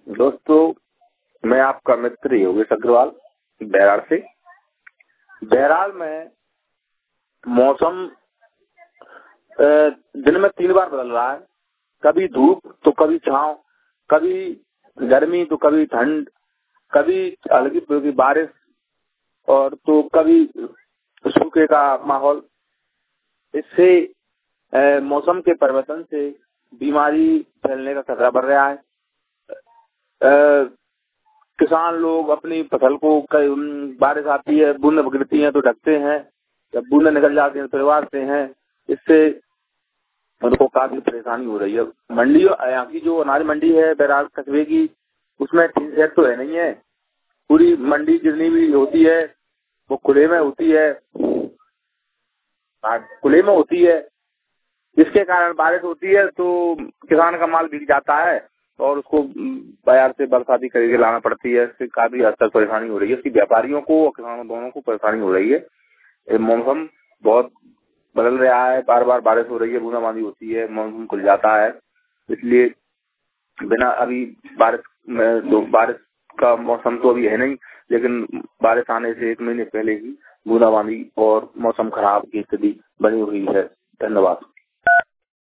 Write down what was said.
दोस्तों, मैं आपका मित्र योगेश अग्रवाल बैराड़ से। बैराड़ में मौसम दिन में 3 बार बदल रहा है। कभी धूप तो कभी छांव, कभी गर्मी तो कभी ठंड, कभी हल्की फुल्की बारिश और तो कभी सूखे का माहौल। इससे मौसम के परिवर्तन से बीमारी फैलने का खतरा बढ़ रहा है। किसान लोग अपनी फसल को बारिश आती है, बूंद गिरती है तो ढकते हैं, जब बूंद निकल जाती है तो उबारते हैं। इससे उनको काफी परेशानी हो रही है। मंडी, यहाँ की जो अनाज मंडी है बैराड़ कस्बे की, उसमें टीन सेट तो है नहीं है। पूरी मंडी जितनी भी होती है वो खुले में होती है, जिसके कारण बारिश होती है तो किसान का माल बिक जाता है और उसको बाजार से बरसाती खरीद के लाना पड़ती है। इससे काफी हद तक परेशानी हो रही है। इसकी व्यापारियों को और किसानों दोनों को परेशानी हो रही है। मौसम बहुत बदल रहा है, बार बार बारिश हो रही है, बूंदाबांदी होती है, मौसम खुल जाता है। इसलिए बिना अभी बारिश का मौसम तो अभी है नहीं, लेकिन बारिश आने से 1 महीने पहले ही बूंदाबांदी और मौसम खराब की स्थिति बनी हुई है। धन्यवाद।